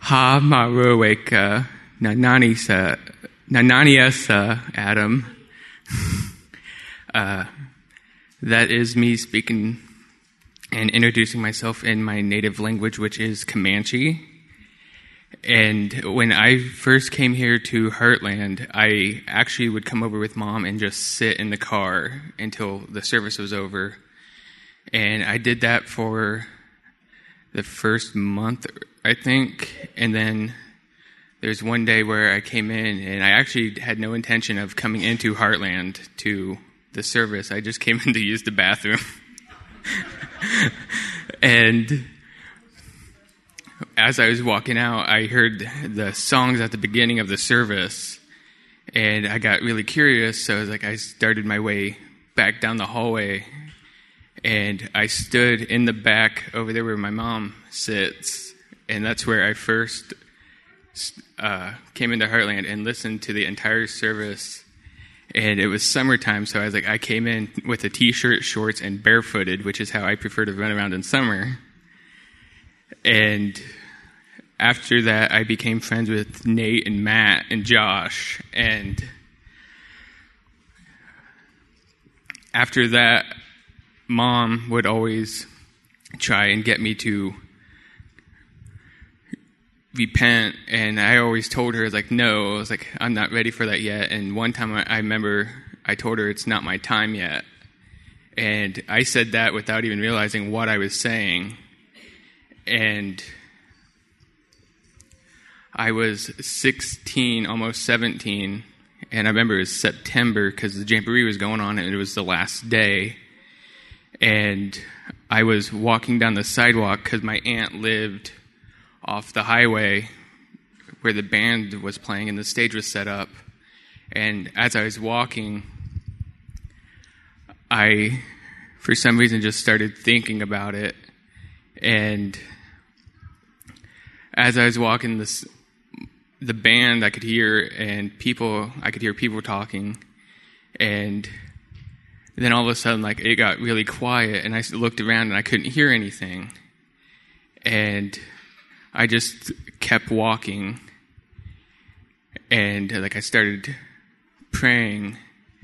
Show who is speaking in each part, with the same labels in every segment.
Speaker 1: Ha Maruweka Nananiasa Adam. That is me speaking and introducing myself in my native language, which is Comanche. And when I first came here to Heartland, I actually would come over with Mom and just sit in the car until the service was over. And I did that for the first month, I think. And then there's one day where I came in, and I actually had no intention of coming into Heartland to the service. I just came in to use the bathroom. And as I was walking out, I heard the songs at the beginning of the service, and I got really curious, so I started my way back down the hallway, and I stood in the back over there where my mom sits, and that's where I first came into Heartland and listened to the entire service. And it was summertime, so I came in with a t-shirt, shorts, and barefooted, which is how I prefer to run around in summer. And after that, I became friends with Nate and Matt and Josh. And after that, Mom would always try and get me to repent, and I always told her, no, I'm not ready for that yet. And one time I remember I told her it's not my time yet. And I said that without even realizing what I was saying. And I was 16, almost 17, and I remember it was September because the Jamboree was going on, and it was the last day. And I was walking down the sidewalk because my aunt lived off the highway where the band was playing and the stage was set up. And as I was walking, I, for some reason, just started thinking about it. And as I was walking, the band I could hear, and I could hear people talking. And then all of a sudden, it got really quiet, and I looked around and I couldn't hear anything. And I just kept walking, and I started praying.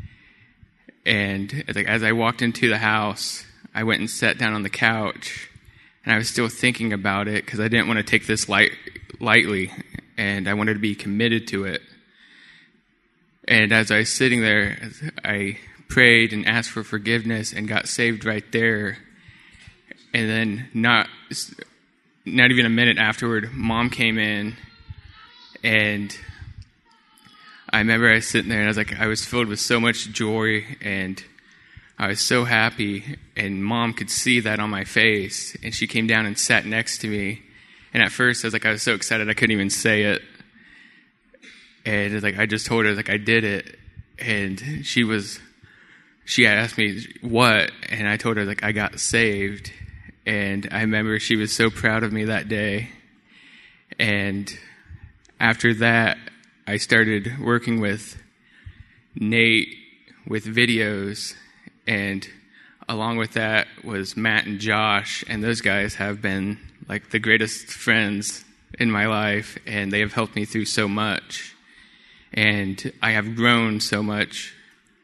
Speaker 1: And as I walked into the house, I went and sat down on the couch, and I was still thinking about it because I didn't want to take this lightly, and I wanted to be committed to it. And as I was sitting there, I prayed and asked for forgiveness and got saved right there. And then not even a minute afterward, Mom came in, and I remember I was sitting there, and I was filled with so much joy, and I was so happy, and Mom could see that on my face, and she came down and sat next to me. And at first, I was so excited I couldn't even say it. And I just told her I did it, and she had asked me what, and I told her I got saved. And I remember she was so proud of me that day. And after that, I started working with Nate with videos. And along with that was Matt and Josh. And those guys have been the greatest friends in my life. And they have helped me through so much. And I have grown so much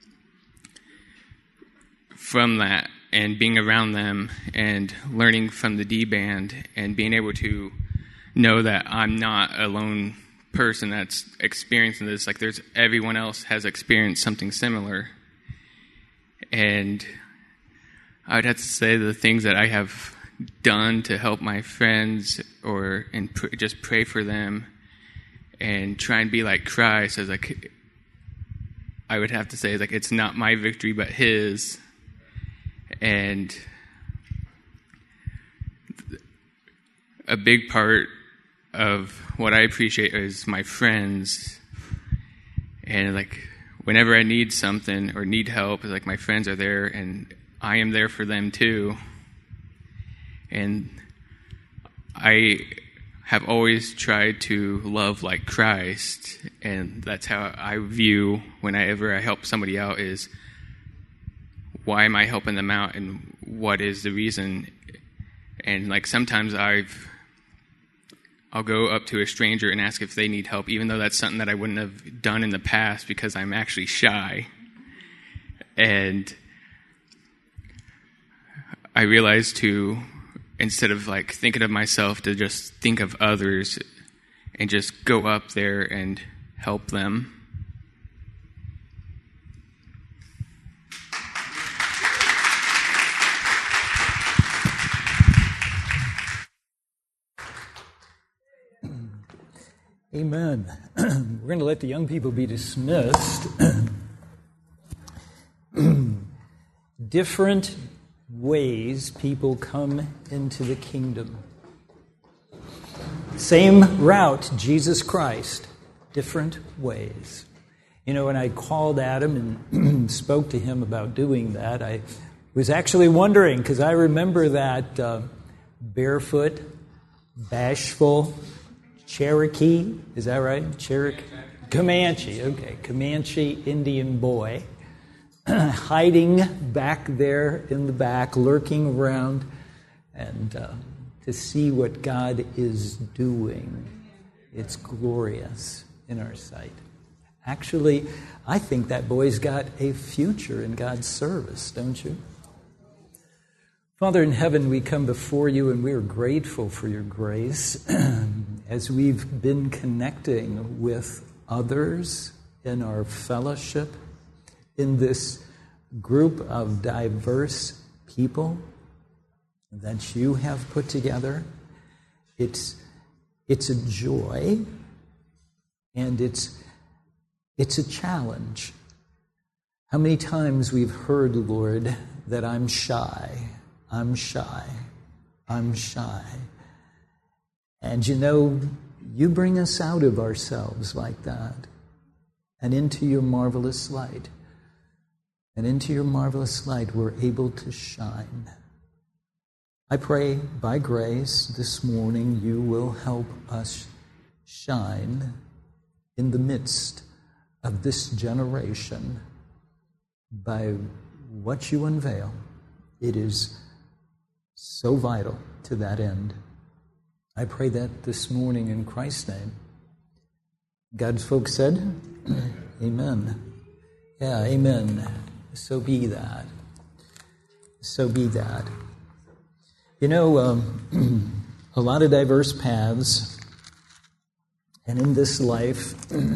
Speaker 1: from that, and being around them and learning from the D-Band and being able to know that I'm not a lone person that's experiencing this. Everyone else has experienced something similar. And I would have to say the things that I have done to help my friends just pray for them and try and be like Christ. I would have to say it's not my victory but His. And a big part of what I appreciate is my friends. And whenever I need something or need help, my friends are there, and I am there for them too. And I have always tried to love like Christ, and that's how I view whenever I help somebody out is, why am I helping them out, and what is the reason? And sometimes I've I'll go up to a stranger and ask if they need help, even though that's something that I wouldn't have done in the past because I'm actually shy. And I realized to, instead of like thinking of myself, to just think of others and just go up there and help them.
Speaker 2: Amen. We're going to let the young people be dismissed. Different ways people come into the kingdom. Same route, Jesus Christ, different ways. You know, when I called Adam and spoke to him about doing that, I was actually wondering, because I remember that barefoot, bashful Cherokee, is that right? Comanche, okay. Comanche Indian boy hiding back there in the back, lurking around, and to see what God is doing. It's glorious in our sight. Actually, I think that boy's got a future in God's service, don't you? Father in heaven, we come before you and we are grateful for your grace as we've been connecting with others in our fellowship, in this group of diverse people that you have put together. It's a joy and it's a challenge. How many times we've heard, Lord, that I'm shy. I'm shy. And you know, you bring us out of ourselves like that and into your marvelous light. And into your marvelous light, we're able to shine. I pray by grace this morning you will help us shine in the midst of this generation by what you unveil. It is so vital to that end. I pray that this morning in Christ's name. God's folks said, amen. Yeah, amen. So be that. So be that. You know, a lot of diverse paths, and in this life,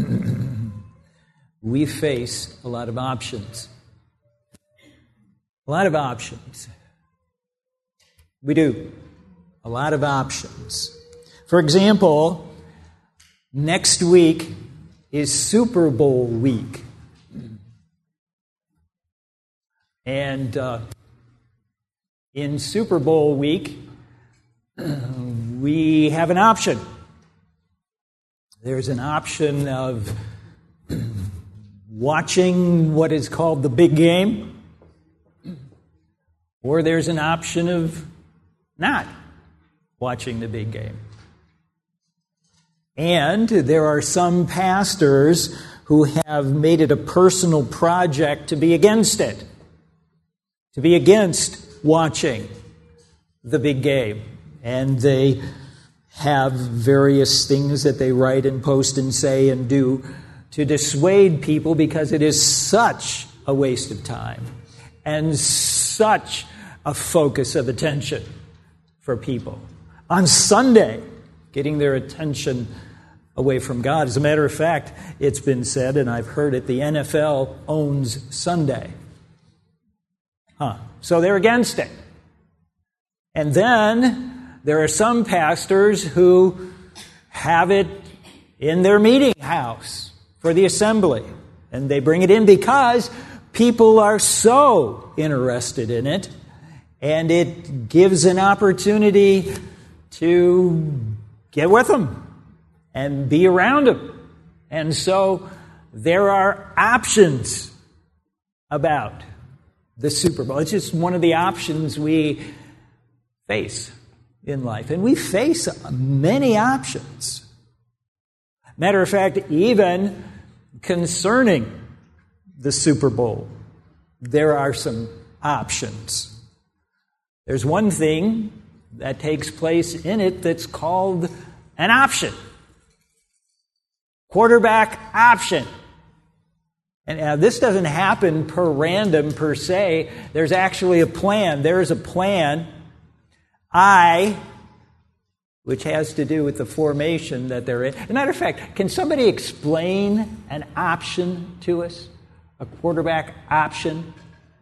Speaker 2: we face a lot of options. A lot of options. We do. A lot of options. For example, next week is Super Bowl week. And in Super Bowl week, we have an option. There's an option of watching what is called the big game, or there's an option of not watching the big game. And there are some pastors who have made it a personal project to be against it, to be against watching the big game. And they have various things that they write and post and say and do to dissuade people because it is such a waste of time and such a focus of attention for people. On Sunday, getting their attention away from God. As a matter of fact, it's been said, and I've heard it, the NFL owns Sunday. So they're against it. And then there are some pastors who have it in their meeting house for the assembly. And they bring it in because people are so interested in it. And it gives an opportunity to get with them and be around them. And so there are options about the Super Bowl. It's just one of the options we face in life. And we face many options. Matter of fact, even concerning the Super Bowl, there are some options. There's one thing that takes place in it that's called an option. Quarterback option. And now this doesn't happen per random per se. There's actually a plan. There's a plan, which has to do with the formation that they're in. As a matter of fact, can somebody explain an option to us? A quarterback option?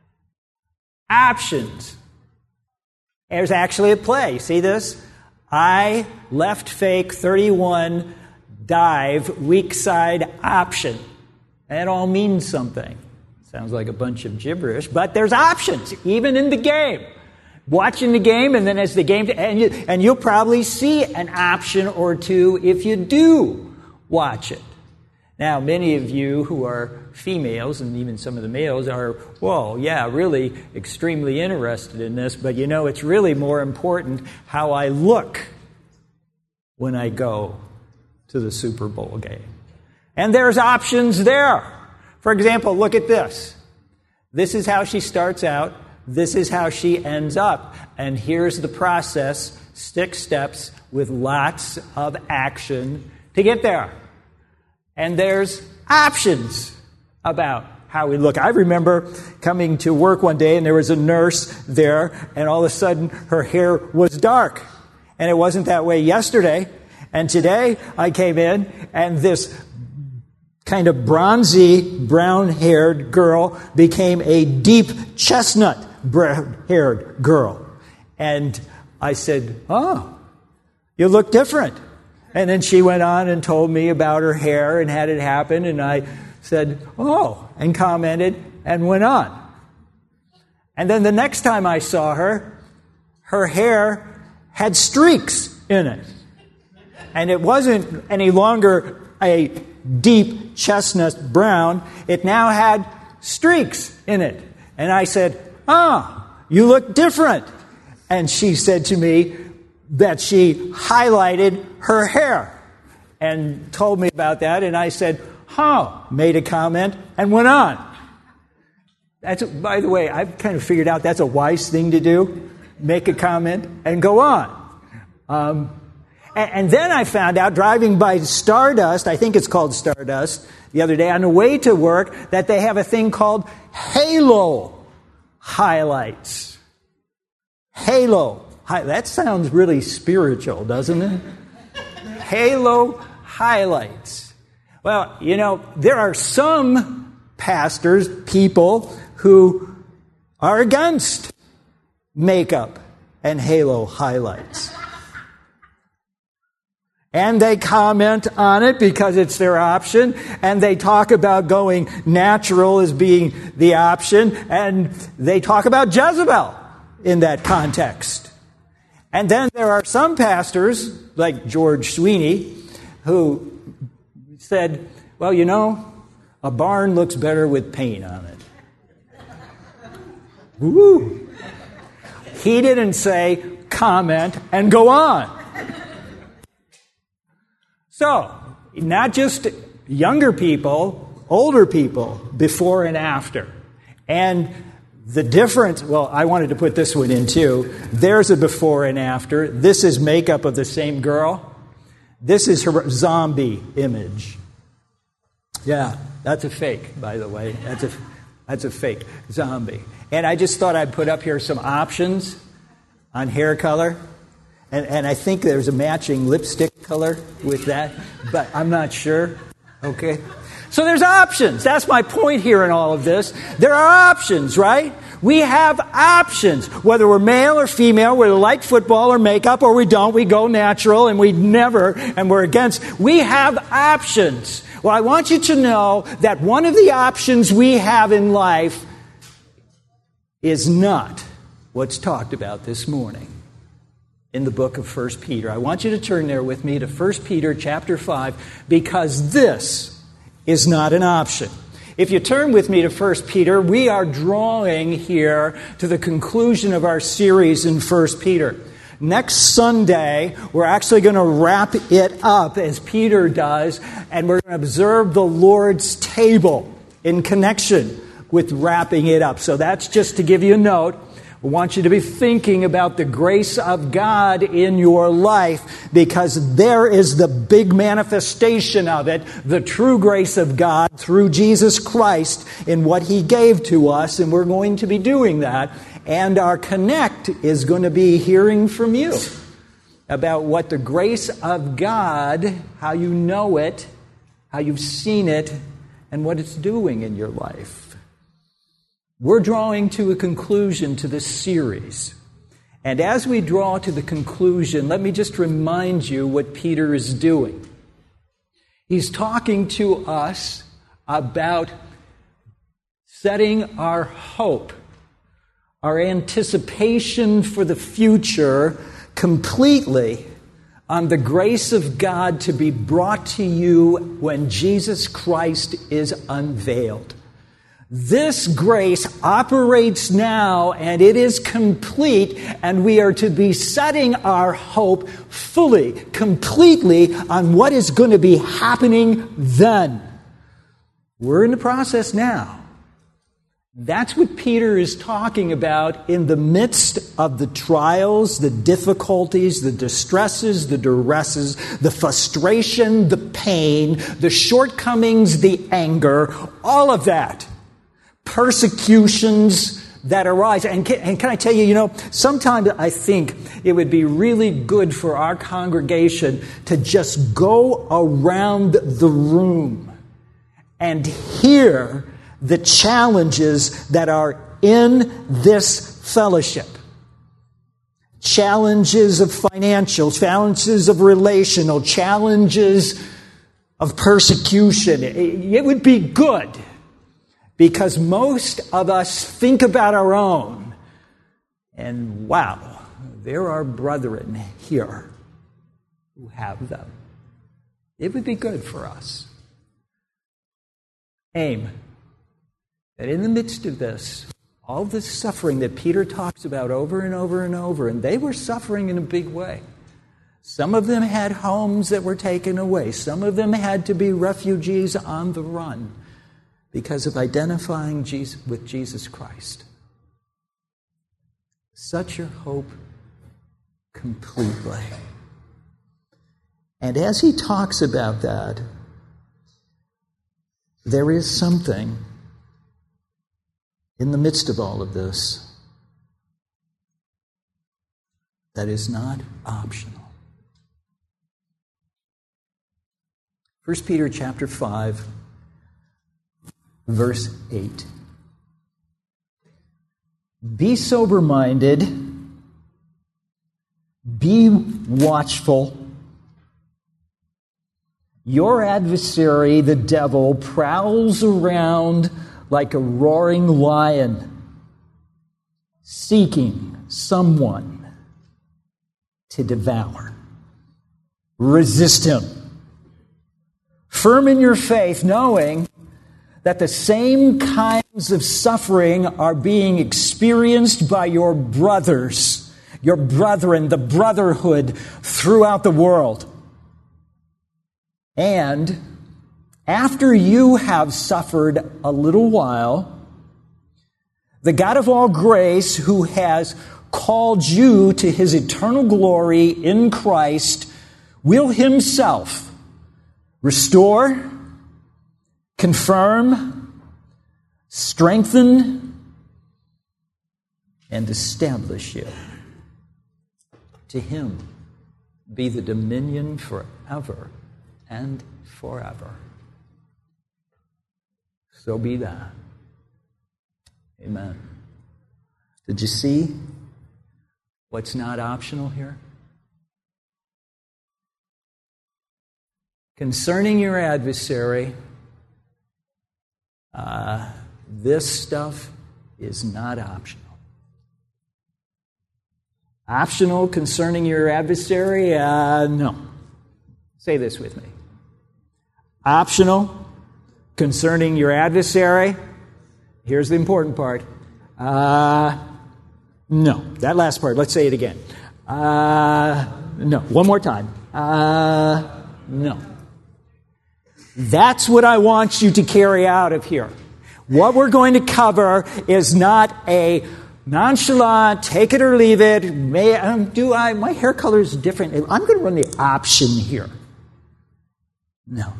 Speaker 2: Options. There's actually a play. See this? I, left fake, 31, dive, weak side option. That all means something. Sounds like a bunch of gibberish, but there's options, even in the game. Watching the game, and then as the game, and you'll probably see an option or two if you do watch it. Now, many of you who are females, and even some of the males are, really extremely interested in this, but it's really more important how I look when I go to the Super Bowl game. And there's options there. For example, look at this. This is how she starts out. This is how she ends up. And here's the process, 6 steps with lots of action to get there. And there's options about how we look. I remember coming to work one day and there was a nurse there, and all of a sudden her hair was dark. And it wasn't that way yesterday. And today I came in and this kind of bronzy, brown-haired girl became a deep chestnut brown-haired girl. And I said, "Oh, you look different." And then she went on and told me about her hair and had it happen. And I said, "Oh," and commented and went on. And then the next time I saw her, her hair had streaks in it. And it wasn't any longer a deep chestnut brown. It now had streaks in it. And I said, "Ah, you look different." And she said to me that she highlighted her hair and told me about that. And I said, made a comment and went on. By the way, I've kind of figured out that's a wise thing to do. Make a comment and go on. And then I found out, driving by Stardust, I think it's called Stardust, the other day, on the way to work, that they have a thing called halo highlights. Halo. That sounds really spiritual, doesn't it? Halo highlights. Well, there are some pastors, people, who are against makeup and halo highlights. And they comment on it because it's their option, and they talk about going natural as being the option, and they talk about Jezebel in that context. And then there are some pastors, like George Sweeney, who said, a barn looks better with paint on it. Woo! He didn't say comment and go on. So, not just younger people, older people, before and after. And the difference, I wanted to put this one in too. There's a before and after. This is makeup of the same girl. This is her zombie image. Yeah, that's a fake, by the way. That's a fake zombie. And I just thought I'd put up here some options on hair color. And I think there's a matching lipstick color with that, but I'm not sure. Okay? So there's options. That's my point here in all of this. There are options, right? We have options. Whether we're male or female, whether we like football or makeup or we don't, we go natural and we're against. We have options. Well, I want you to know that one of the options we have in life is not what's talked about this morning in the book of 1 Peter. I want you to turn there with me to 1 Peter chapter 5, because this is not an option. If you turn with me to 1 Peter, we are drawing here to the conclusion of our series in 1 Peter. Next Sunday, we're actually going to wrap it up as Peter does, and we're going to observe the Lord's table in connection with wrapping it up. So that's just to give you a note. I want you to be thinking about the grace of God in your life, because there is the big manifestation of it, the true grace of God through Jesus Christ in what He gave to us, and we're going to be doing that. And our Connect is going to be hearing from you about what the grace of God, how you know it, how you've seen it, and what it's doing in your life. We're drawing to a conclusion to this series. And as we draw to the conclusion, let me just remind you what Peter is doing. He's talking to us about setting our hope, our anticipation for the future completely on the grace of God to be brought to you when Jesus Christ is unveiled. This grace operates now, and it is complete, and we are to be setting our hope fully, completely on what is going to be happening then. We're in the process now. That's what Peter is talking about in the midst of the trials, the difficulties, the distresses, the duresses, the frustration, the pain, the shortcomings, the anger, all of that. Persecutions that arise. And can I tell you, sometimes I think it would be really good for our congregation to just go around the room and hear the challenges that are in this fellowship. Challenges of financial, challenges of relational, challenges of persecution. It would be good, because most of us think about our own. And wow, there are brethren here who have them. It would be good for us. Aim that in the midst of this, all this suffering that Peter talks about over and over and over, and they were suffering in a big way. Some of them had homes that were taken away. Some of them had to be refugees on the run because of identifying with Jesus Christ. Set your hope completely. And as he talks about that, there is something in the midst of all of this that is not optional. 1 Peter chapter 5, verse 8. Be sober-minded, be watchful. Your adversary, the devil, prowls around like a roaring lion, seeking someone to devour. Resist him. Firm in your faith, knowing that the same kinds of suffering are being experienced by your brothers, your brethren, the brotherhood throughout the world. And after you have suffered a little while, the God of all grace, who has called you to his eternal glory in Christ, will himself restore, confirm, strengthen, and establish you. To him be the dominion forever and forever. So be that. Amen. Did you see what's not optional here? Concerning your adversary, this stuff is not optional. Optional concerning your adversary? No. Say this with me. Optional concerning your adversary? Here's the important part. No. That last part, let's say it again. No. One more time. No. That's what I want you to carry out of here. What we're going to cover is not a nonchalant, take it or leave it. My hair color is different. I'm going to run the option here. No.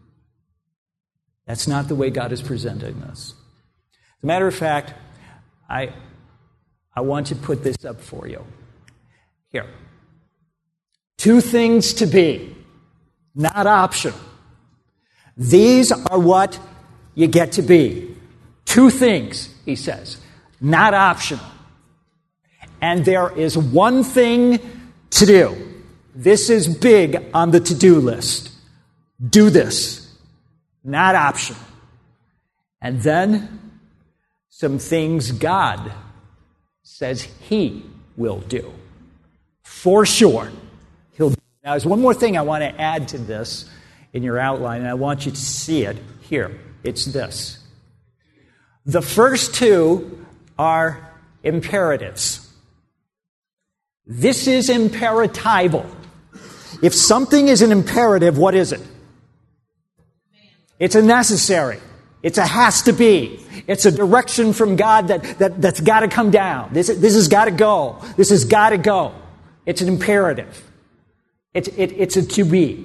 Speaker 2: That's not the way God is presenting this. As a matter of fact, I want to put this up for you. Here. 2 things to be, not optional. These are what you get to be. 2 things, he says, not optional. And there is one thing to do. This is big on the to-do list. Do this. Not optional. And then some things God says he will do. For sure. He'll do. Now, there's one more thing I want to add to this in your outline, and I want you to see it here. It's this. The first 2 are imperatives. This is imperatival. If something is an imperative, what is it? It's a necessary. It's a has to be. It's a direction from God that's got to come down. This has got to go. This has got to go. It's an imperative. It's a to be.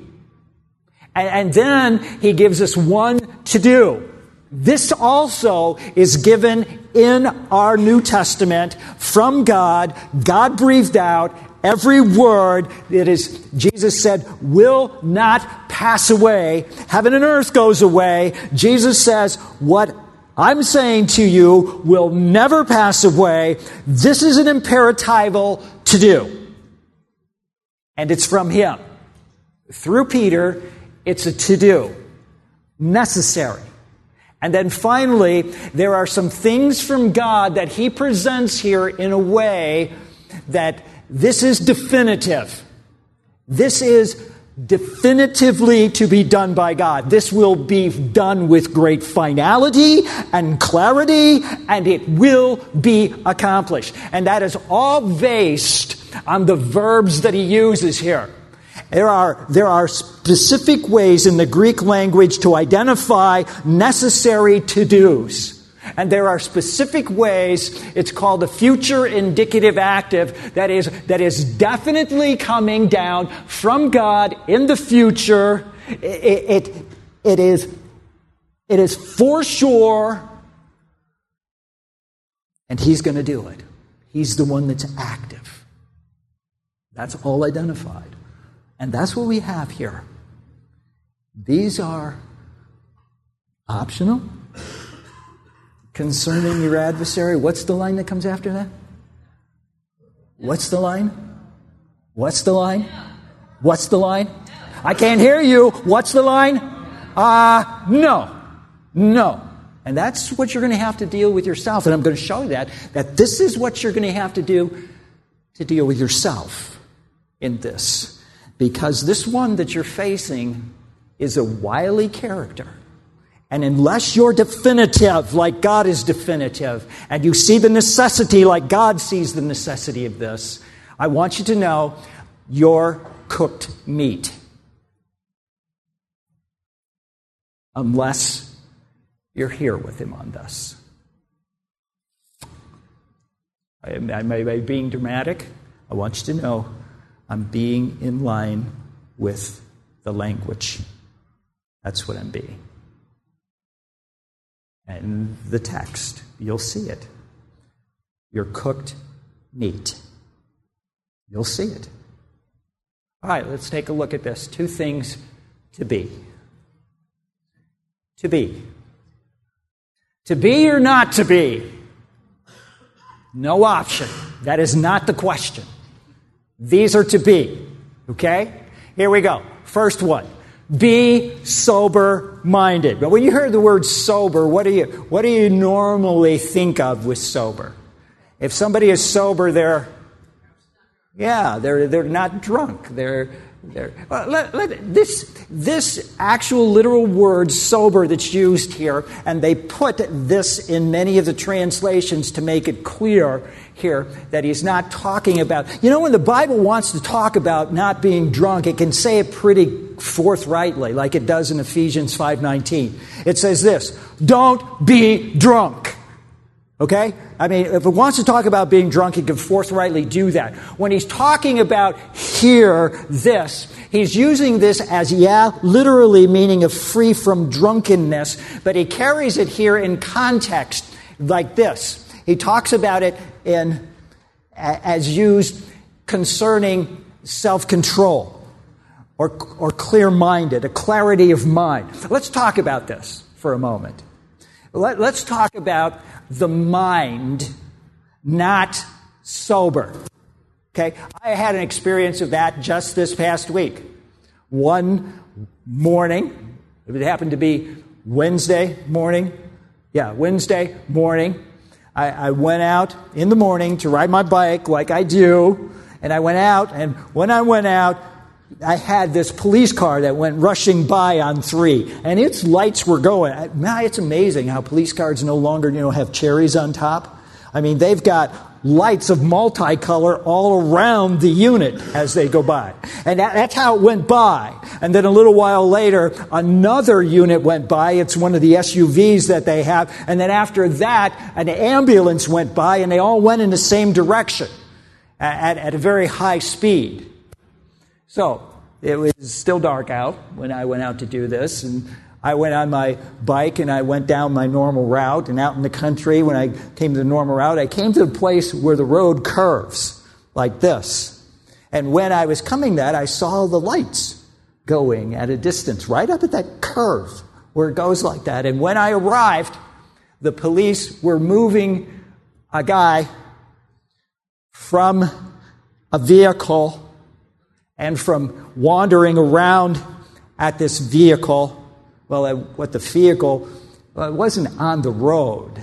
Speaker 2: And then he gives us one to do. This also is given in our New Testament from God. God breathed out. Every word that is, Jesus said, will not pass away. Heaven and earth goes away. Jesus says, what I'm saying to you will never pass away. This is an imperatival to do. And it's from him. Through Peter, it's a to do. Necessary. And then finally, there are some things from God that he presents here in a way that this is definitive. This is definitively to be done by God. This will be done with great finality and clarity, and it will be accomplished. And that is all based on the verbs that he uses here. There are specific ways in the Greek language to identify necessary to-dos. And there are specific ways, it's called a future indicative active, that is definitely coming down from God in the future. It is for sure, and he's going to do it. He's the one that's active. That's all identified. And that's what we have here. These are optional. Concerning your adversary, what's the line that comes after that? What's the line? What's the line? What's the line? I can't hear you. What's the line? No. No. And that's what you're going to have to deal with yourself. And I'm going to show you that this is what you're going to have to do to deal with yourself in this. Because this one that you're facing is a wily character. And unless you're definitive like God is definitive, and you see the necessity like God sees the necessity of this, I want you to know you're cooked meat. Unless you're here with him on this. I may be being dramatic. I want you to know I'm being in line with the language. That's what I'm being. And the text, you'll see it. You're cooked meat. You'll see it. All right, let's take a look at this. 2 things to be. To be. To be or not to be? No option. That is not the question. These are to be. Okay? Here we go. First one. Be sober-minded. But when you hear the word sober, what do you normally think of with sober? If somebody is sober, they're not drunk. This actual literal word sober that's used here, and they put this in many of the translations to make it clear here that he's not talking about. You know, when the Bible wants to talk about not being drunk, it can say it pretty forthrightly, like it does in Ephesians 5:19. It says this: don't be drunk. Okay? I mean, if it wants to talk about being drunk, it can forthrightly do that. When he's talking about here, this, he's using this as, literally meaning of free from drunkenness, but he carries it here in context like this. He talks about it as used concerning self-control or clear-minded, a clarity of mind. Let's talk about this for a moment. Let's talk about the mind not sober. Okay? I had an experience of that just this past week. One morning, it happened to be Wednesday morning. Wednesday morning. I went out in the morning to ride my bike like I do. And I went out, and when I went out, I had this police car that went rushing by on 3, and its lights were going. It's amazing how police cars no longer, have cherries on top. I mean, they've got lights of multicolor all around the unit as they go by. And that's how it went by. And then a little while later, another unit went by. It's one of the SUVs that they have. And then after that, an ambulance went by, and they all went in the same direction at a very high speed. So it was still dark out when I went out to do this, and I went on my bike and I went down my normal route, and out in the country, when I came to the normal route, I came to the place where the road curves like this. And when I was coming that, I saw the lights going at a distance, right up at that curve where it goes like that. And when I arrived, the police were moving a guy from a vehicle and from wandering around at this vehicle. Well, it wasn't on the road.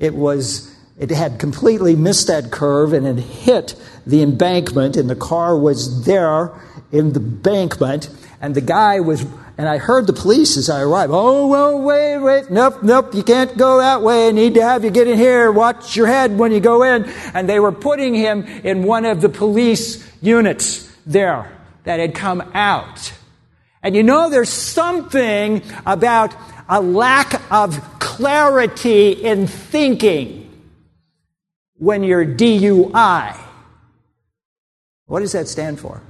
Speaker 2: It had completely missed that curve and it hit the embankment, and the car was there in the embankment, and the guy was, and I heard the police as I arrived, "Oh, well, wait, nope, you can't go that way. I need to have you get in here. Watch your head when you go in." And they were putting him in one of the police units there that had come out. And there's something about a lack of clarity in thinking when you're DUI. What does that stand for?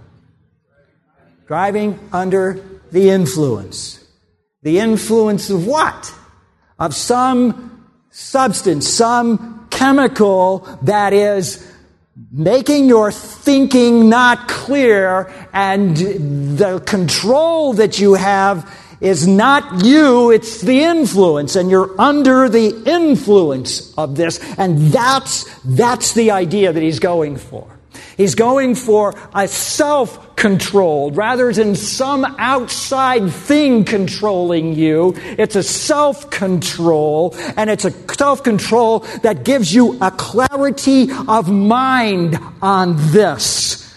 Speaker 2: Driving under the influence. The influence of what? Of some substance, some chemical that is making your thinking not clear, and the control that you have is not you, it's the influence, and you're under the influence of this. And that's the idea that he's going for. He's going for a self-controlled, rather than some outside thing controlling you. It's a self-control, and it's a self-control that gives you a clarity of mind on this.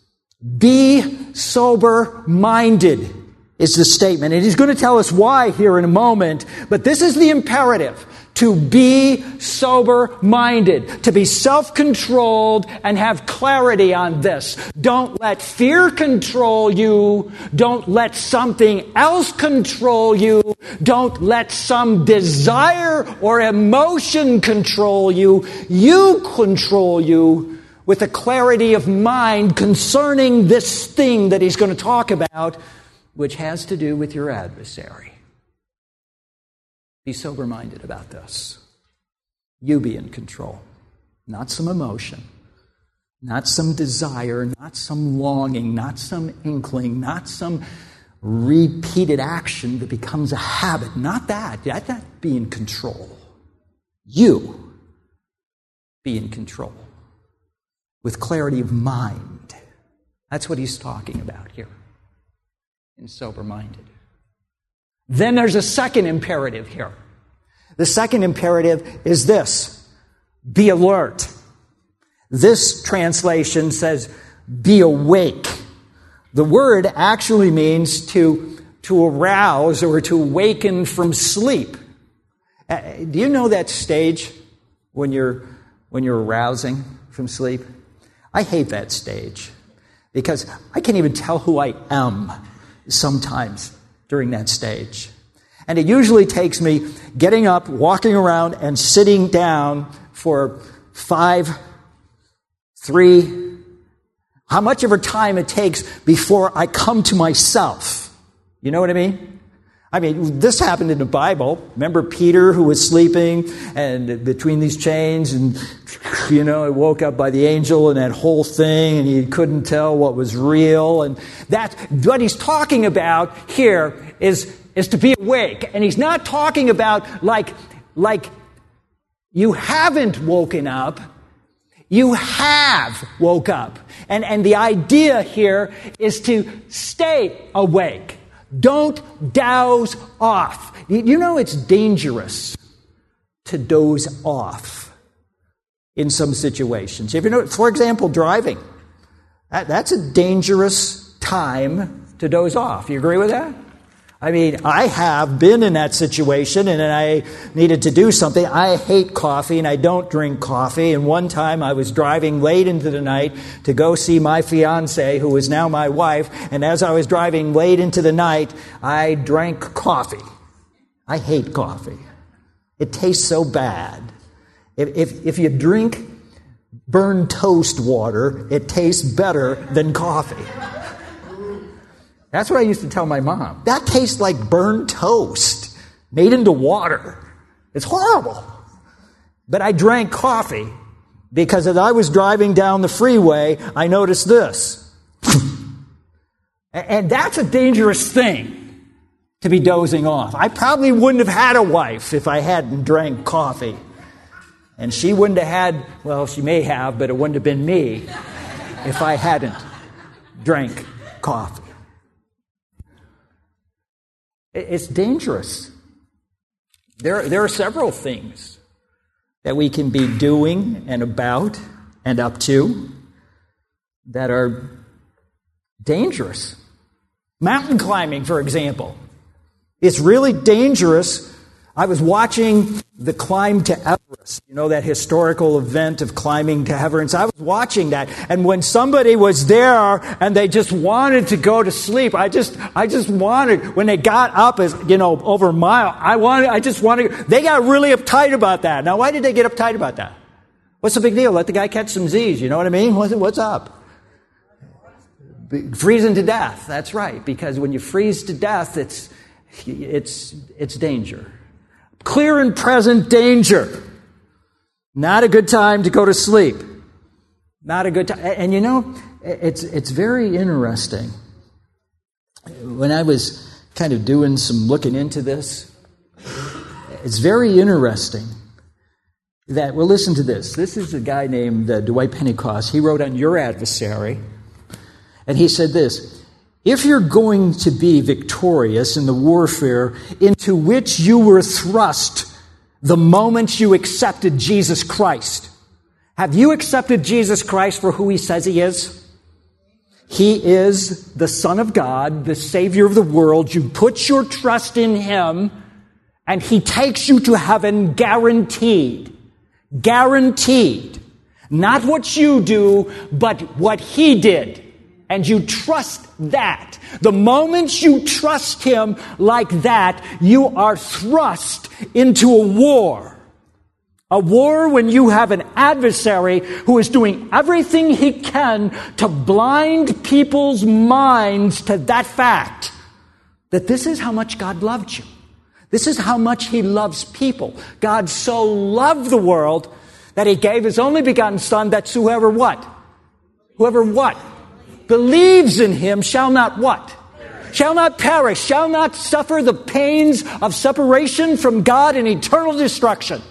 Speaker 2: Be sober-minded is the statement. And he's going to tell us why here in a moment, but this is the imperative. To be sober-minded, to be self-controlled and have clarity on this. Don't let fear control you. Don't let something else control you. Don't let some desire or emotion control you. You control you with a clarity of mind concerning this thing that he's going to talk about, which has to do with your adversary. Be sober-minded about this. You be in control. Not some emotion. Not some desire. Not some longing. Not some inkling. Not some repeated action that becomes a habit. Not that. That be in control. You be in control. With clarity of mind. That's what he's talking about here. In sober-minded. Then there's a second imperative here. The second imperative is this: be alert. This translation says, be awake. The word actually means to arouse or to awaken from sleep. Do you know that stage when you're arousing from sleep? I hate that stage because I can't even tell who I am sometimes during that stage. And it usually takes me getting up, walking around, and sitting down for 5, 3, how much of a time it takes before I come to myself. You know what I mean? This happened in the Bible. Remember Peter who was sleeping and between these chains and, he woke up by the angel and that whole thing and he couldn't tell what was real. And that's what he's talking about here is to be awake. And he's not talking about like you haven't woken up. You have woke up. And the idea here is to stay awake. Don't doze off. It's dangerous to doze off in some situations. If for example, driving. That's a dangerous time to doze off. You agree with that? I have been in that situation and I needed to do something. I hate coffee and I don't drink coffee. And one time I was driving late into the night to go see my fiancée, who is now my wife. And as I was driving late into the night, I drank coffee. I hate coffee. It tastes so bad. If you drink burned toast water, it tastes better than coffee. That's what I used to tell my mom. That tastes like burned toast made into water. It's horrible. But I drank coffee because as I was driving down the freeway, I noticed this. And that's a dangerous thing to be dozing off. I probably wouldn't have had a wife if I hadn't drank coffee. And she wouldn't have had, well, she may have, but it wouldn't have been me if I hadn't drank coffee. It's dangerous. There are several things that we can be doing and about and up to that are dangerous. Mountain climbing, for example. It's really dangerous. I was watching the climb to Everest, that historical event of climbing to Everest. I was watching that, and when somebody was there and they just wanted to go to sleep, I just wanted, when they got up as, over a mile, they got really uptight about that. Now, why did they get uptight about that? What's the big deal? Let the guy catch some Z's, you know what I mean? What's up? Freezing to death, that's right, because when you freeze to death, it's danger. Clear and present danger. Not a good time to go to sleep. Not a good time. And it's very interesting. When I was kind of doing some looking into this, it's very interesting that, well, listen to this. This is a guy named Dwight Pentecost. He wrote on Your Adversary, and he said this: if you're going to be victorious in the warfare into which you were thrust the moment you accepted Jesus Christ, have you accepted Jesus Christ for who he says he is? He is the Son of God, the Savior of the world. You put your trust in him, and he takes you to heaven guaranteed. Guaranteed. Not what you do, but what he did. And you trust that. The moment you trust him like that, you are thrust into a war. A war when you have an adversary who is doing everything he can to blind people's minds to that fact, that this is how much God loved you. This is how much he loves people. God so loved the world that he gave his only begotten Son, that whoever what? Whoever what? Believes in him shall not what? Shall not perish, shall not suffer the pains of separation from God and eternal destruction.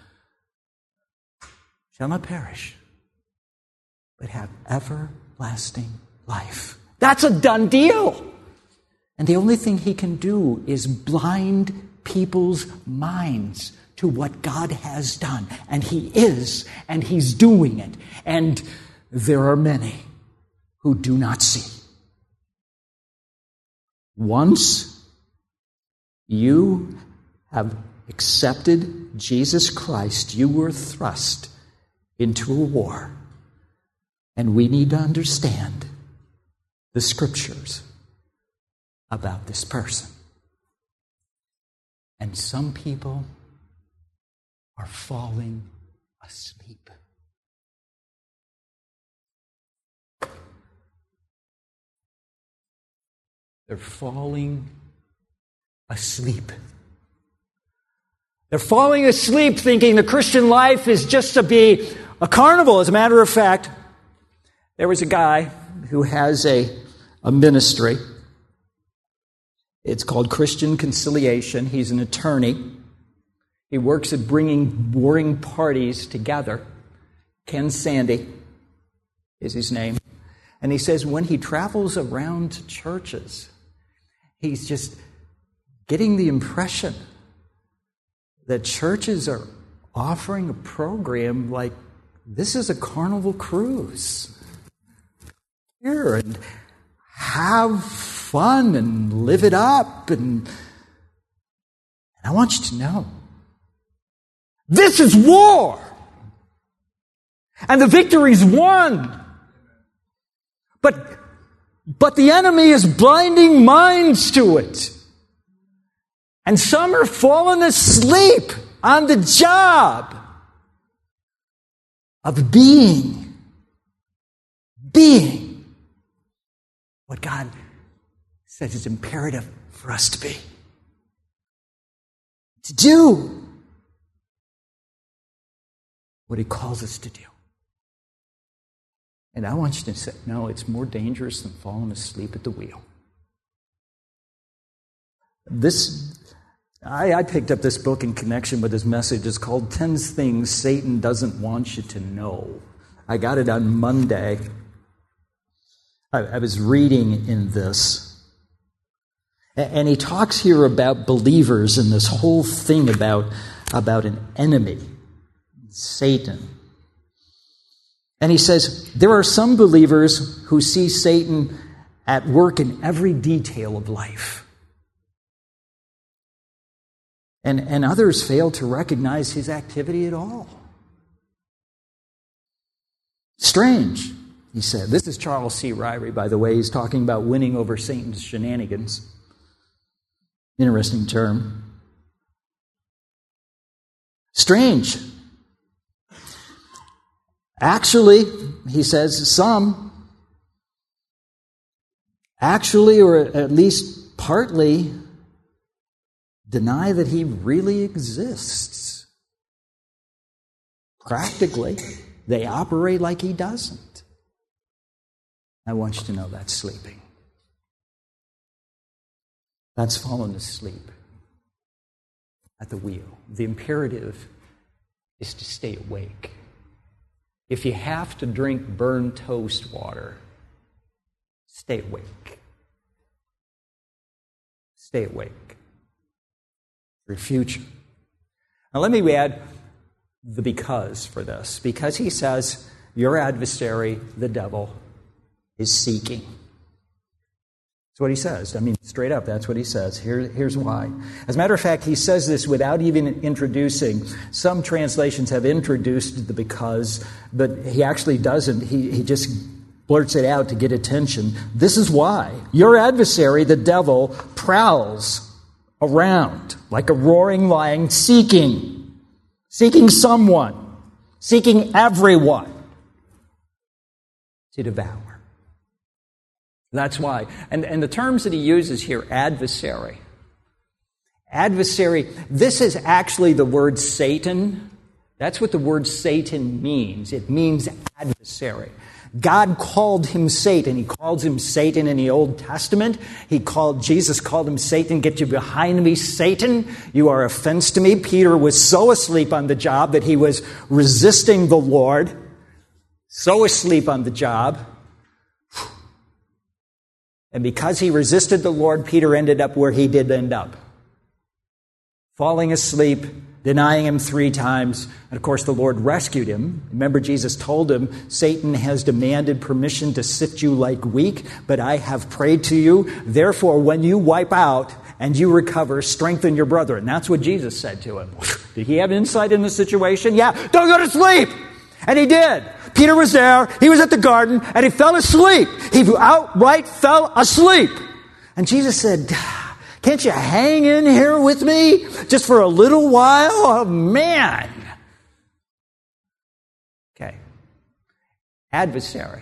Speaker 2: Shall not perish, but have everlasting life. That's a done deal. And the only thing he can do is blind people's minds to what God has done. And he is, and he's doing it. And there are many who do not see. Once you have accepted Jesus Christ, you were thrust into a war. And we need to understand the scriptures about this person. And some people are falling asleep. They're falling asleep. They're falling asleep thinking the Christian life is just to be a carnival. As a matter of fact, there was a guy who has a ministry. It's called Christian Conciliation. He's an attorney. He works at bringing warring parties together. Ken Sandy is his name. And he says when he travels around churches, he's just getting the impression that churches are offering a program like this is a carnival cruise. Here, and have fun and live it up. And I want you to know, this is war. And the victory's won. But the enemy is blinding minds to it. And some are falling asleep on the job of being what God says is imperative for us to be. To do what He calls us to do. And I want you to say, no, it's more dangerous than falling asleep at the wheel. I picked up this book in connection with this message. It's called 10 Things Satan Doesn't Want You to Know. I got it on Monday. I was reading in this. And he talks here about believers and this whole thing about an enemy, Satan. And he says, there are some believers who see Satan at work in every detail of life. And others fail to recognize his activity at all. Strange, he said. This is Charles C. Ryrie, by the way. He's talking about winning over Satan's shenanigans. Interesting term. Strange. Actually, he says, some actually, or at least partly, deny that he really exists. Practically, they operate like he doesn't. I want you to know that's sleeping. That's fallen asleep at the wheel. The imperative is to stay awake. If you have to drink burned toast water, stay awake. Stay awake. For your future. Now let me add the because for this. Because he says, your adversary, the devil, is seeking. That's what he says. I mean, straight up, that's what he says. Here's why. As a matter of fact, he says this without even introducing. Some translations have introduced the because, but he actually doesn't. He just blurts it out to get attention. This is why. Your adversary, the devil, prowls around like a roaring lion, seeking someone, seeking everyone to devour. That's why. And the terms that he uses here, adversary. Adversary, this is actually the word Satan. That's what the word Satan means. It means adversary. God called him Satan. He calls him Satan in the Old Testament. Jesus called him Satan. Get you behind me, Satan. You are offense to me. Peter was so asleep on the job that he was resisting the Lord. So asleep on the job. And because he resisted the Lord, Peter ended up where he did end up. Falling asleep, denying him 3 times. And of course, the Lord rescued him. Remember, Jesus told him, Satan has demanded permission to sift you like wheat, but I have prayed to you. Therefore, when you wipe out and you recover, strengthen your brethren. That's what Jesus said to him. Did he have insight in the situation? Yeah, don't go to sleep. And he did. Peter was there. He was at the garden, and he fell asleep. He outright fell asleep. And Jesus said, can't you hang in here with me just for a little while? Oh, man. Adversary.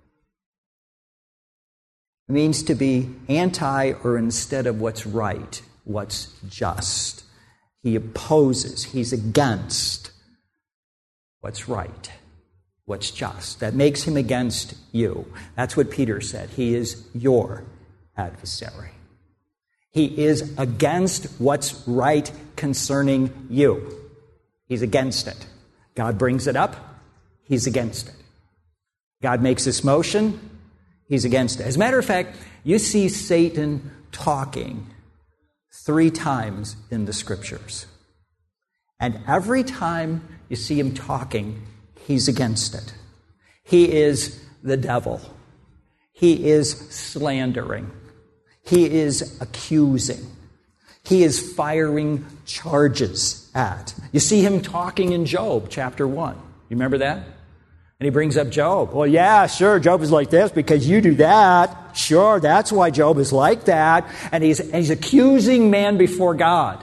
Speaker 2: It means to be anti or instead of what's right, what's just. He opposes, he's against what's right, what's just. That makes him against you. That's what Peter said. He is your adversary. He is against what's right concerning you. He's against it. God brings it up, he's against it. God makes this motion, he's against it. As a matter of fact, you see Satan talking 3 times in the Scriptures. And every time you see him talking, he's against it. He is the devil. He is slandering. He is accusing. He is firing charges at. You see him talking in Job chapter 1. You remember that? And he brings up Job. Well, yeah, sure, Job is like this because you do that. Sure, that's why Job is like that. And he's accusing man before God.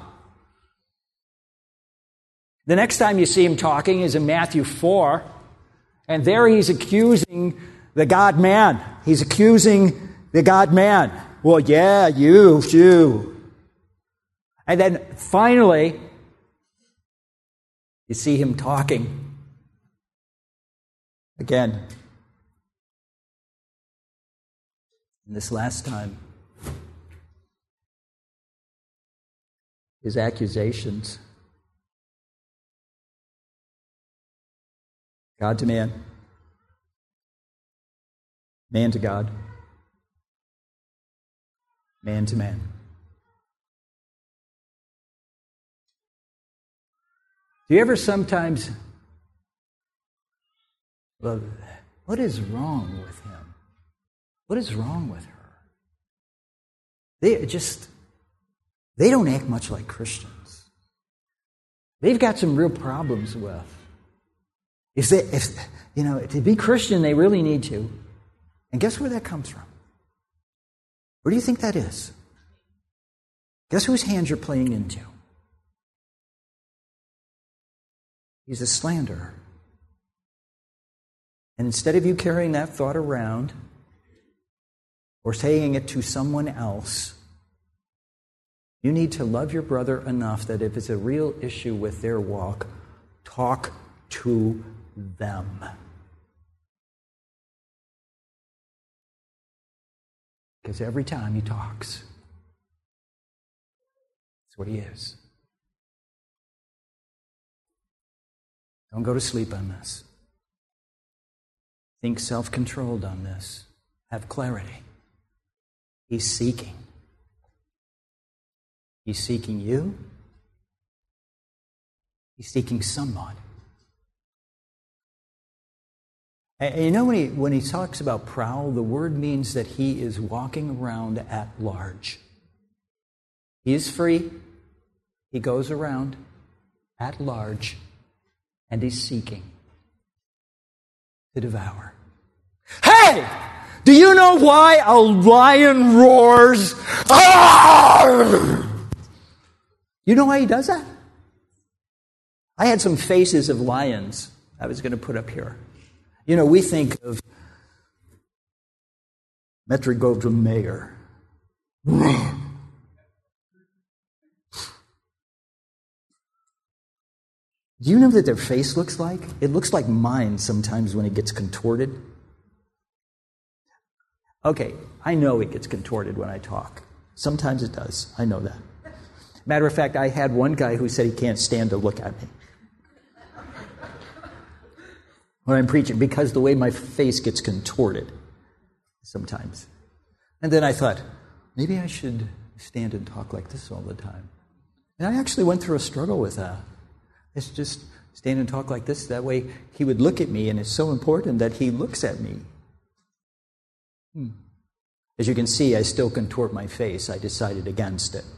Speaker 2: The next time you see him talking is in Matthew 4. And there he's accusing the God-man. He's accusing the God-man. Well, yeah, you. And then finally, you see him talking again. And this last time, his accusations. God to man. Man to God. Man to man. Do you ever sometimes, well, what is wrong with him? What is wrong with her? They don't act much like Christians. They've got some real problems with. To be Christian, they really need to. And guess where that comes from? Where do you think that is? Guess whose hands you're playing into? He's a slanderer. And instead of you carrying that thought around or saying it to someone else, you need to love your brother enough that if it's a real issue with their walk, talk to them. Because every time he talks, that's what he is. Don't go to sleep on this. Think self-controlled on this. Have clarity. He's seeking. He's seeking you. He's seeking someone. And you know when he talks about prowl, the word means that he is walking around at large. He is free. He goes around at large, and he's seeking to devour. Hey! Do you know why a lion roars? Arr! You know why he does that? I had some faces of lions I was going to put up here. You know, we think of Metro-Goldwyn-Mayer. Do you know that their face looks like? It looks like mine sometimes when it gets contorted. Okay, I know it gets contorted when I talk. Sometimes it does. I know that. Matter of fact, I had one guy who said he can't stand to look at me when I'm preaching because the way my face gets contorted sometimes. And then I thought, maybe I should stand and talk like this all the time. And I actually went through a struggle with that. It's just stand and talk like this. That way he would look at me, and it's so important that he looks at me. As you can see, I still contort my face. I decided against it.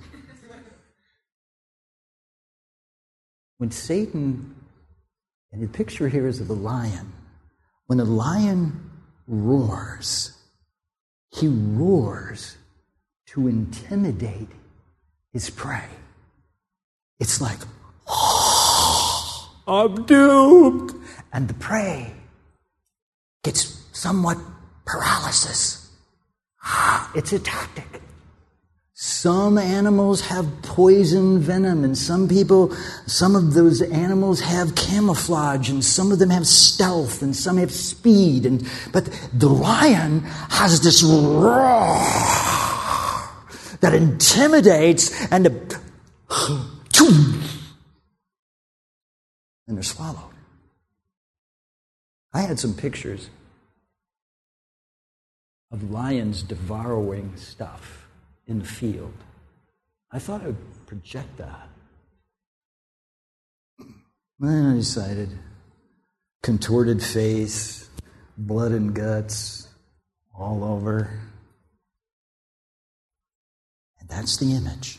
Speaker 2: When Satan, and the picture here is of a lion. When a lion roars, he roars to intimidate his prey. It's like, I'm doomed. And the prey it's somewhat paralysis. It's a tactic. Some animals have poison venom, and some of those animals have camouflage, and some of them have stealth, and some have speed. But the lion has this roar that intimidates, and they're swallowed. I had some pictures of lions devouring stuff in the field. I thought I would project that. Then I decided, contorted face, blood and guts all over. And that's the image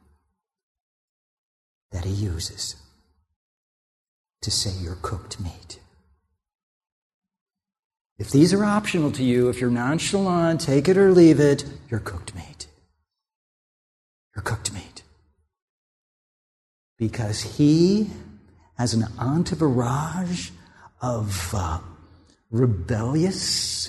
Speaker 2: that he uses to say you're cooked meat. If these are optional to you, if you're nonchalant, take it or leave it, you're cooked meat. You're cooked meat. Because he has an entourage of rebellious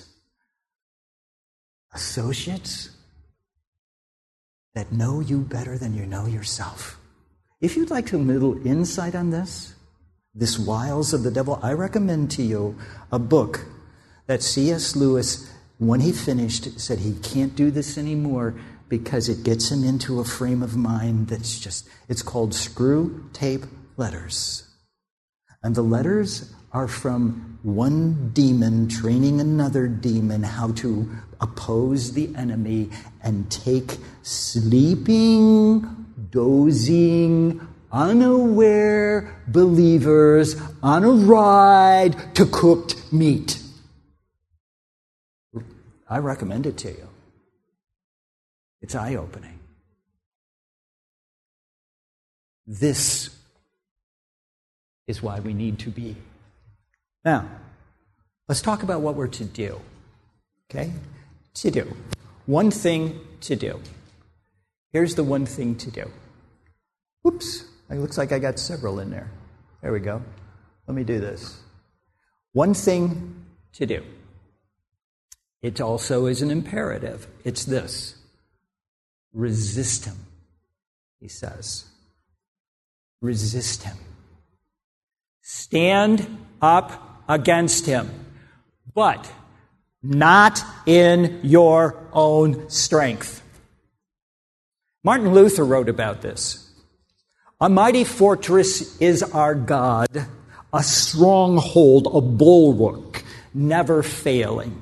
Speaker 2: associates that know you better than you know yourself. If you'd like a little insight on this wiles of the devil, I recommend to you a book that C.S. Lewis, when he finished, said he can't do this anymore because it gets him into a frame of mind it's called Screw Tape Letters. And the letters are from one demon training another demon how to oppose the enemy and take sleeping, dozing, unaware believers on a ride to cooked meat. I recommend it to you. It's eye-opening. This is why we need to be. Now, let's talk about what we're to do. Okay? To do. One thing to do. Here's the one thing to do. Whoops. It looks like I got several in there. There we go. Let me do this. One thing to do. It also is an imperative. It's this. Resist him, he says. Resist him. Stand up against him, but not in your own strength. Martin Luther wrote about this. A mighty fortress is our God, a stronghold, a bulwark, never failing.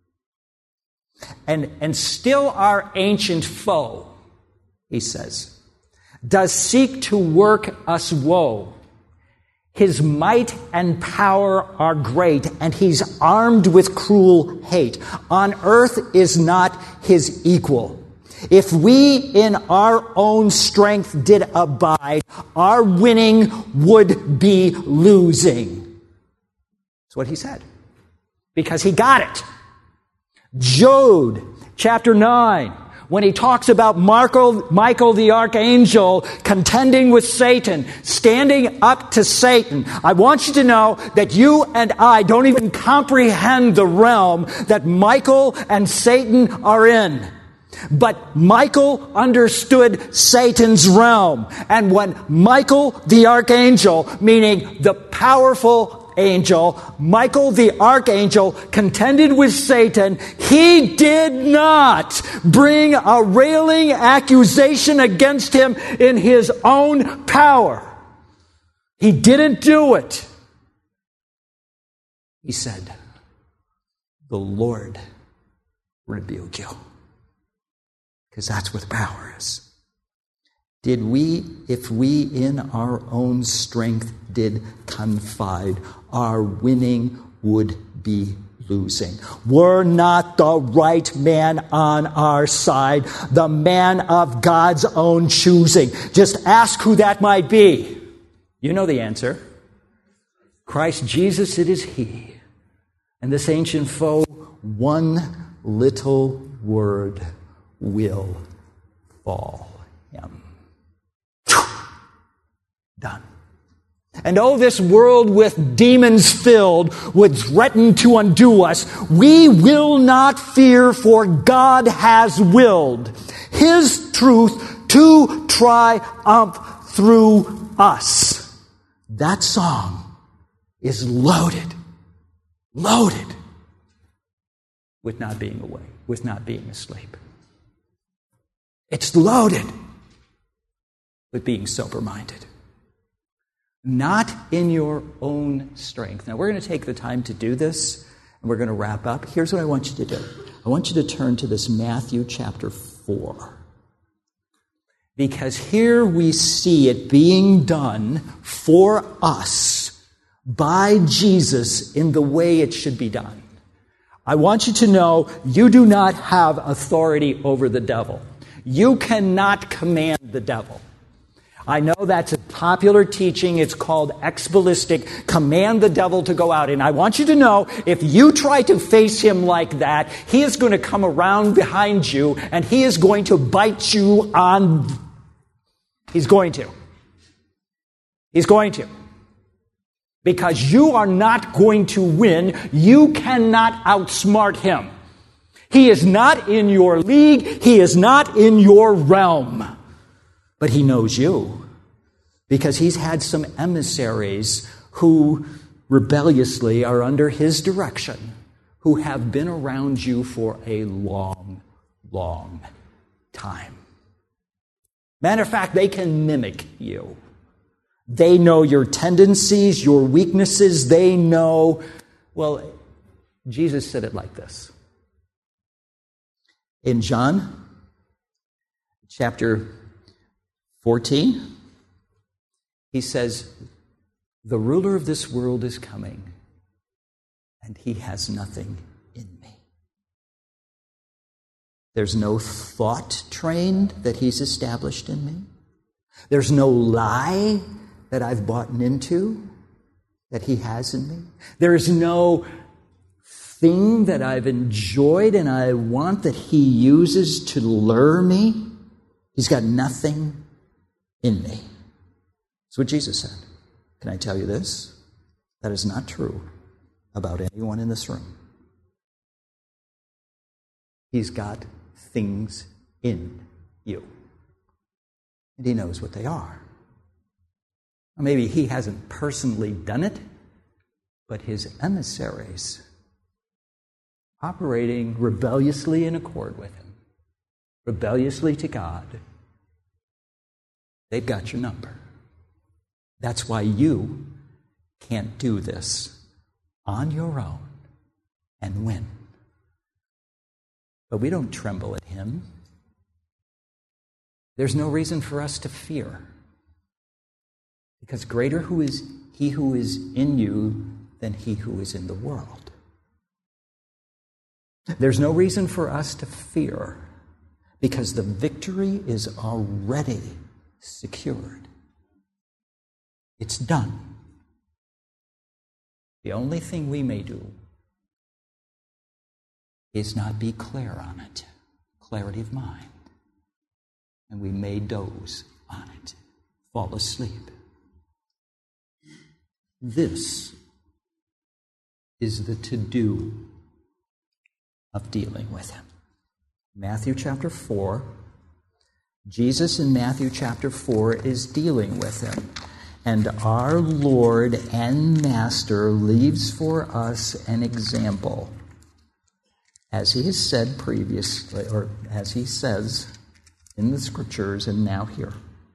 Speaker 2: And still our ancient foe, he says, does seek to work us woe. His might and power are great, and he's armed with cruel hate. On earth is not his equal. If we in our own strength did abide, our winning would be losing. That's what he said. Because he got it. Job, chapter 9, when he talks about Michael the archangel contending with Satan, standing up to Satan, I want you to know that you and I don't even comprehend the realm that Michael and Satan are in. But Michael understood Satan's realm. And when Michael the archangel, meaning the powerful angel, Michael the archangel, contended with Satan, he did not bring a railing accusation against him in his own power. He didn't do it. He said, "The Lord rebuke you." Because that's what power is. If we in our own strength did confide, our winning would be losing. We're not the right man on our side, the man of God's own choosing. Just ask who that might be. You know the answer. Christ Jesus, it is he. And this ancient foe, one little word will fall him. Done. and oh, this world with demons filled would threaten to undo us, we will not fear, for God has willed His truth to triumph through us. That song is loaded with not being awake, with not being asleep. It's loaded with being sober-minded. Not in your own strength. Now, we're going to take the time to do this, and we're going to wrap up. Here's what I want you to do. I want you to turn to this Matthew chapter 4. Because here we see it being done for us by Jesus in the way it should be done. I want you to know you do not have authority over the devil. You cannot command the devil. I know that's a popular teaching. It's called ex-ballistic. Command the devil to go out. And I want you to know, if you try to face him like that, he is going to come around behind you and he is going to bite you on. He's going to. Because you are not going to win. You cannot outsmart him. He is not in your league. He is not in your realm. But he knows you, because he's had some emissaries who rebelliously are under his direction, who have been around you for a long, long time. Matter of fact, they can mimic you. They know your tendencies, your weaknesses. They know, well, Jesus said it like this. In John chapter 14, he says, the ruler of this world is coming, and he has nothing in me. There's no thought train that he's established in me. There's no lie that I've bought into that he has in me. There is no thing that I've enjoyed and I want that he uses to lure me. He's got nothing in me. That's what Jesus said. Can I tell you this? That is not true about anyone in this room. He's got things in you. And he knows what they are. Maybe he hasn't personally done it, but his emissaries, operating rebelliously in accord with him, rebelliously to God, they've got your number. That's why you can't do this on your own and win. But we don't tremble at him. There's no reason for us to fear. Because greater is he who is in you than he who is in the world. There's no reason for us to fear, because the victory is already secured. It's done. The only thing we may do is not be clear on it, clarity of mind. And we may doze on it, fall asleep. This is the to-do of dealing with him. Matthew chapter 4, Jesus in Matthew chapter 4 is dealing with him. And our Lord and Master leaves for us an example, as he has said previously, or as he says in the Scriptures and now here.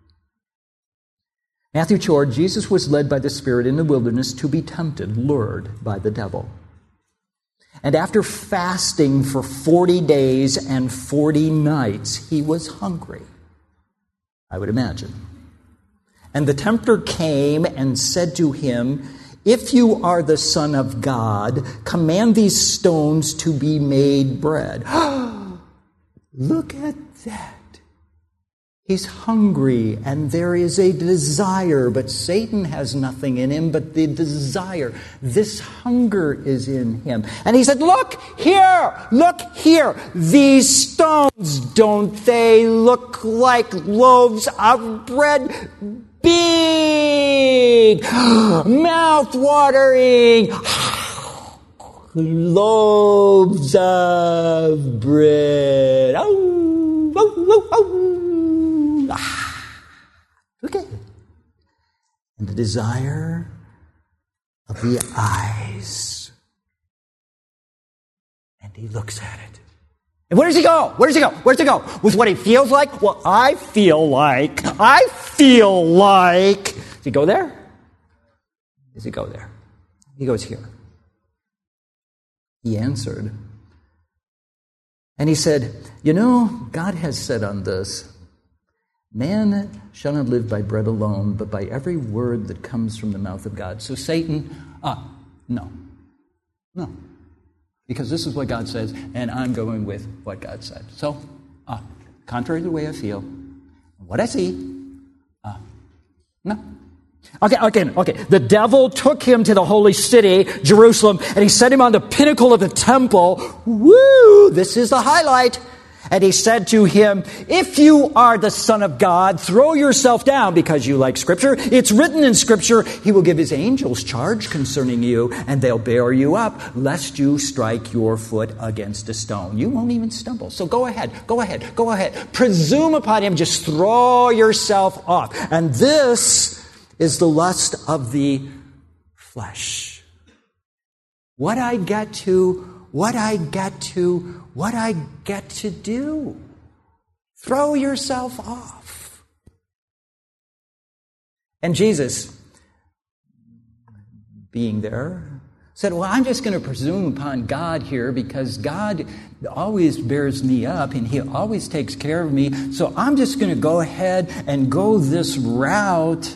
Speaker 2: Matthew 4, Jesus was led by the Spirit in the wilderness to be tempted, lured by the devil. And after fasting for 40 days and 40 nights, he was hungry, I would imagine. And the tempter came and said to him, "If you are the Son of God, command these stones to be made bread." Look at that. He's hungry, and there is a desire, but Satan has nothing in him but the desire. This hunger is in him. And he said, look here. These stones, don't they look like loaves of bread? Big, mouth-watering loaves of bread. Oh, oh, oh, oh. Look at it. And the desire of the eyes. And he looks at it. And where does he go? Where does he go? With what he feels like? Well, I feel like. Does he go there? Does he go there? He goes here. He answered. And he said, God has said on this, man shall not live by bread alone, but by every word that comes from the mouth of God. So Satan, no. Because this is what God says, and I'm going with what God said. So, contrary to the way I feel, what I see, no. Okay. The devil took him to the holy city, Jerusalem, and he set him on the pinnacle of the temple. Woo! This is the highlight. And he said to him, if you are the Son of God, throw yourself down because you like Scripture. It's written in Scripture, he will give his angels charge concerning you, and they'll bear you up, lest you strike your foot against a stone. You won't even stumble. So go ahead. Presume upon him. Just throw yourself off. And this is the lust of the flesh. What I get to do. Throw yourself off. And Jesus, being there, said, well, I'm just going to presume upon God here because God always bears me up and he always takes care of me. So I'm just going to go ahead and go this route.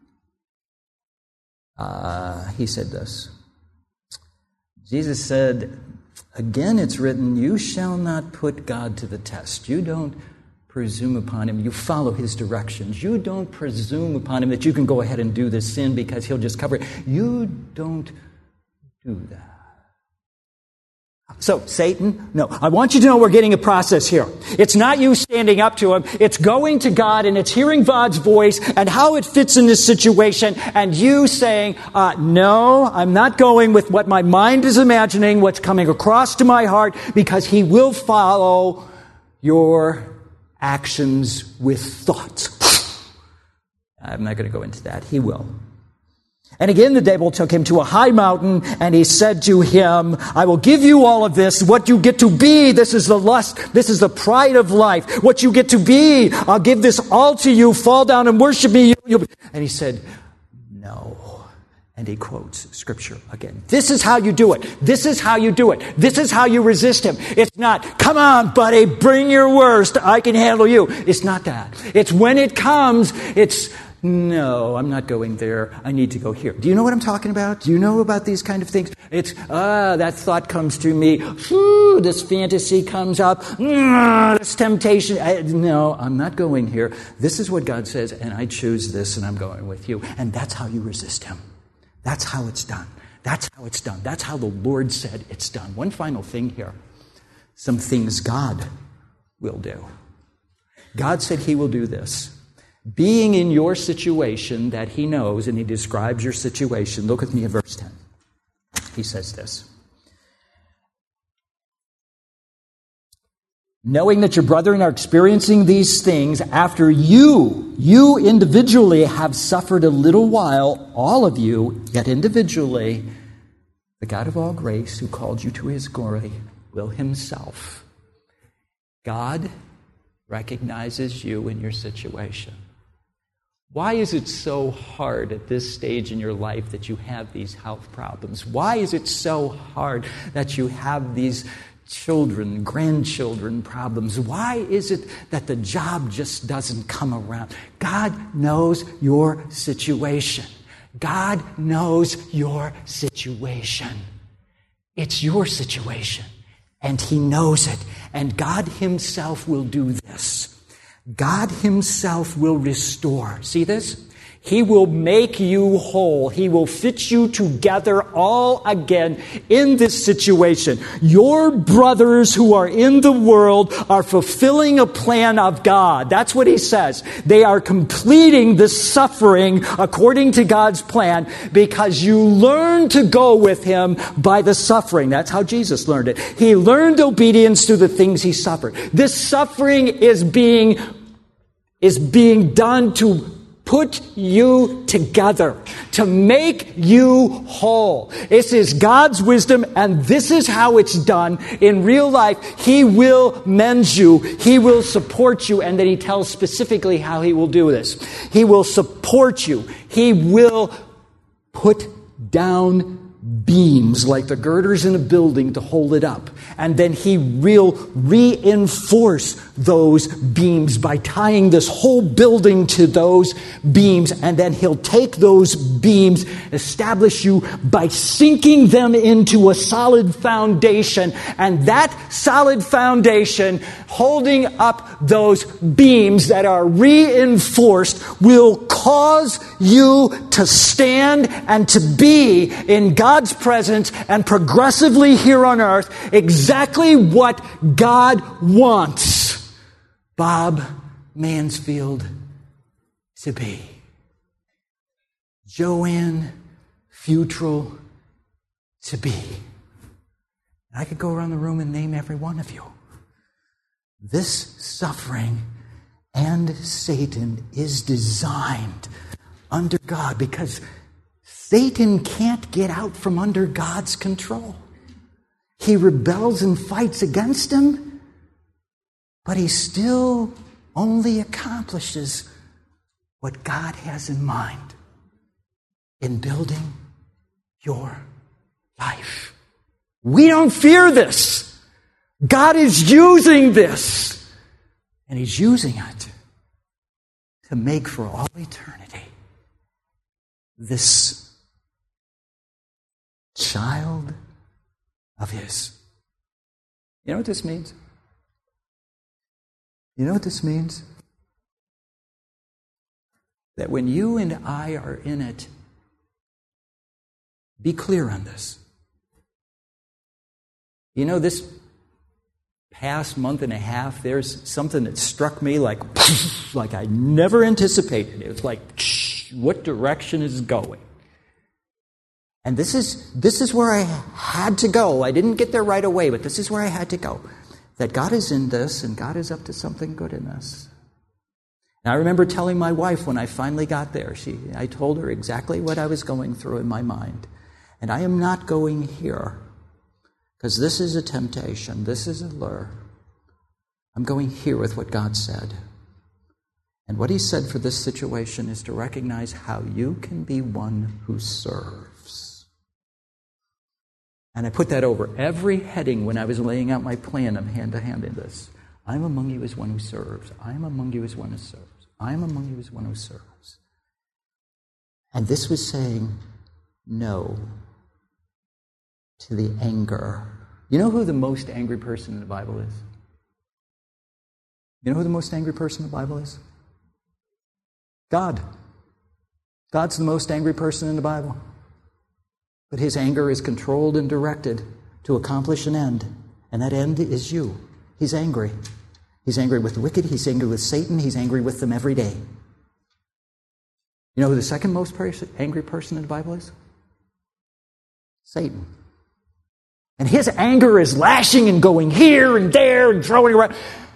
Speaker 2: He said this. Jesus said, again, it's written, you shall not put God to the test. You don't presume upon him. You follow his directions. You don't presume upon him that you can go ahead and do this sin because he'll just cover it. You don't do that. So, Satan, no, I want you to know we're getting a process here. It's not you standing up to him. It's going to God and it's hearing God's voice and how it fits in this situation and you saying, no, I'm not going with what my mind is imagining, what's coming across to my heart, because he will follow your actions with thoughts. I'm not going to go into that. He will. And again, the devil took him to a high mountain, and he said to him, I will give you all of this, what you get to be. This is the lust. This is the pride of life. What you get to be, I'll give this all to you. Fall down and worship me. And he said, no. And he quotes Scripture again. This is how you do it. This is how you do it. This is how you resist him. It's not, come on, buddy, bring your worst. I can handle you. It's not that. It's when it comes, it's, no, I'm not going there. I need to go here. Do you know what I'm talking about? Do you know about these kind of things? It's, that thought comes to me. This fantasy comes up. This temptation. No, I'm not going here. This is what God says, and I choose this, and I'm going with you. And that's how you resist him. That's how it's done. That's how it's done. That's how the Lord said it's done. One final thing here. Some things God will do. God said he will do this. Being in your situation that he knows, and he describes your situation. Look with me at verse 10. He says this. Knowing that your brethren are experiencing these things after you individually have suffered a little while, all of you, yet individually, the God of all grace who called you to his glory will himself. God recognizes you in your situation. Why is it so hard at this stage in your life that you have these health problems? Why is it so hard that you have these children, grandchildren problems? Why is it that the job just doesn't come around? God knows your situation. God knows your situation. It's your situation, and he knows it. And God himself will do this. God himself will restore. See this? He will make you whole. He will fit you together all again in this situation. Your brothers who are in the world are fulfilling a plan of God. That's what he says. They are completing the suffering according to God's plan because you learn to go with him by the suffering. That's how Jesus learned it. He learned obedience through the things he suffered. This suffering is being done to put you together, to make you whole. This is God's wisdom, and this is how it's done. In real life, he will mend you, he will support you, and then he tells specifically how he will do this. He will support you. He will put down beams like the girders in a building to hold it up. And then he will reinforce those beams by tying this whole building to those beams. And then he'll take those beams, establish you by sinking them into a solid foundation. And that solid foundation, holding up those beams that are reinforced, will cause you to stand and to be in God's presence and progressively here on earth exactly what God wants Bob Mansfield to be. Joanne Futrell to be. I could go around the room and name every one of you. This suffering and Satan is designed under God because Satan can't get out from under God's control. He rebels and fights against him, but he still only accomplishes what God has in mind in building your life. We don't fear this. God is using this, and he's using it to make for all eternity this child of his. You know what this means? You know what this means? That when you and I are in it, be clear on this. You know, this past month and a half, there's something that struck me like I never anticipated. It was like, what direction is it going? And this is where I had to go. I didn't get there right away, but this is where I had to go. That God is in this, and God is up to something good in this. And I remember telling my wife when I finally got there, I told her exactly what I was going through in my mind. And I am not going here, because this is a temptation, this is a lure. I'm going here with what God said. And what he said for this situation is to recognize how you can be one who serves. And I put that over every heading when I was laying out my plan of hand-to-hand in this. I'm among you as one who serves. I'm among you as one who serves. I'm among you as one who serves. And this was saying no to the anger. You know who the most angry person in the Bible is? You know who the most angry person in the Bible is? God. God's the most angry person in the Bible. But his anger is controlled and directed to accomplish an end. And that end is you. He's angry. He's angry with the wicked. He's angry with Satan. He's angry with them every day. You know who the second most angry person in the Bible is? Satan. And his anger is lashing and going here and there and throwing around.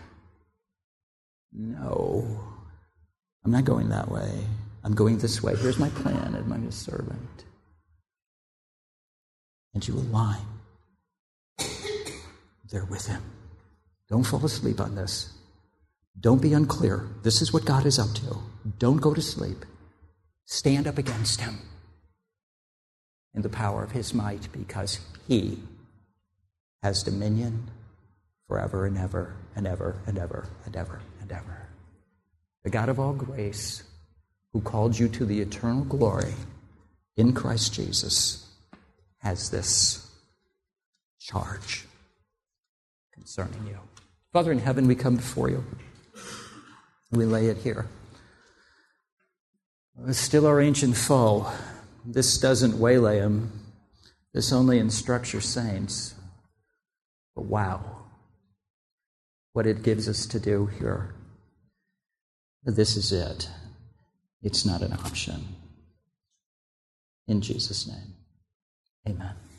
Speaker 2: No, I'm not going that way. I'm going this way. Here's my plan, and I'm his servant. And you align there with him. Don't fall asleep on this. Don't be unclear. This is what God is up to. Don't go to sleep. Stand up against him in the power of his might, because he has dominion forever and ever and ever and ever and ever and ever. The God of all grace, who called you to the eternal glory in Christ Jesus, has this charge concerning you. Father in heaven, we come before you. We lay it here. It's still our ancient foe. This doesn't waylay him. This only instructs your saints. But wow, what it gives us to do here. This is it. It's not an option. In Jesus' name, amen.